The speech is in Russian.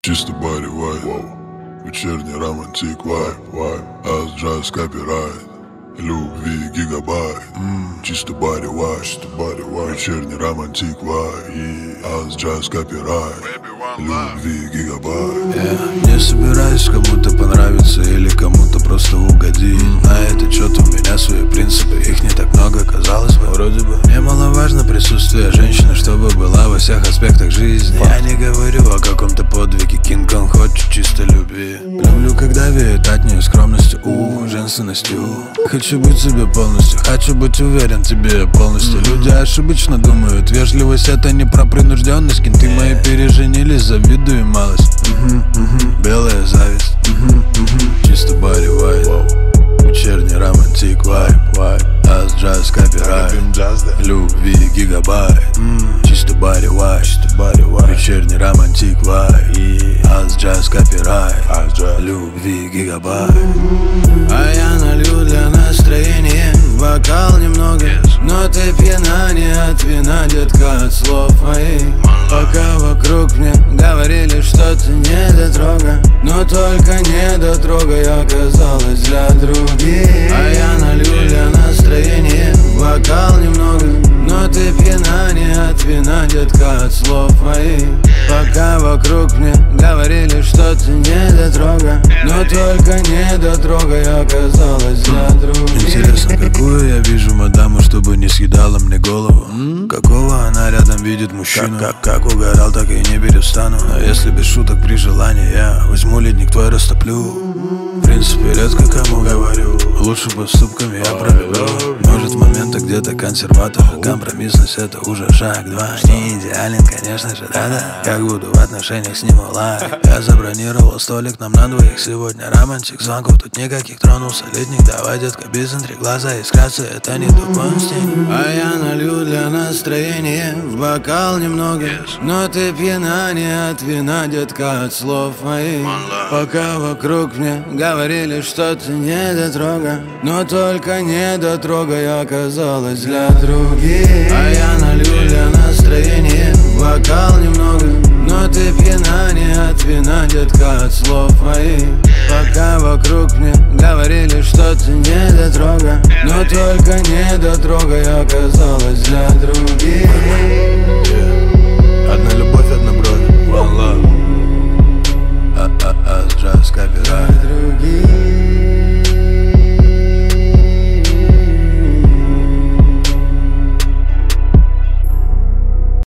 Чисто Барри Уайт, вечерний романтик вайб, ас джаз копирайт, любви гигабайт. Чисто Барри Уайт, вечерний романтик вайб, ас джаз копирайт, любви гигабайт. Не собираюсь кому-то понравиться или кому-то просто угодить. На этот счет у меня свои принципы, их не так много, казалось бы. Вроде бы немаловажно присутствие женщины, чтобы была во всех аспектах жизни. Я не говорю о каком-то подвиге, Кинг-Конг хочет чисто любви. Люблю, когда веет от нее скромностью, женственностью. Хочу быть себе полностью, хочу быть уверен тебе полностью. Люди ошибочно думают, вежливость это не про принужденность. Кенты мои переженились, завидую малость. Белая зависть. Чисто Барри Уайт, вечерний романтик вайб, ас джаз копирайт, любви гигабайт. Чисто Барри Уайт, вечерний романтик вайб, ас джаз копирайт, любви гигабайт. А я налью для настроения бокал немного, но ты пьяна не от вина, детка, от слов моих. Пока вокруг мне говорили, что ты недотрога, но только недотрогой оказалась для других. А я налью для настроения бокал немного, но ты пьяна не от вина, детка, от слов моих. Пока вокруг мне говорили, что ты недотрога, но только недотрогой оказалась для других. Интересно, какую я вижу мадаму, чтобы не съедала мне голову? Какого она рядом видит мужчину? Как угорал, так и не перестану. Но если без шуток при желании, я возьму ледник твой, растоплю. В принципе, редко кому говорю, лучше поступками я проведу. Может, в моментах где-то консерватор, компромиссность это уже шаг 2. Не идеален, конечно же, да-да. Как буду в отношениях, сниму лайк. Я забронировал столик нам на двоих. Сегодня романтик, звонков тут никаких. Тронулся летник, давай, детка, без интриг. Глаза искрятся, это не тупости. А я налью для настроения в бокал немного, но ты пьяна не от вина, детка, от слов моих. Пока вокруг мне говорили, что ты недотрога, но только недотрогой оказалась для других. А я налью для настроения бокал немного, но ты пьяна не от вина, детка, от слов моих. Пока вокруг мне говорили, что ты недотрога, но только недотрогой оказалась для других.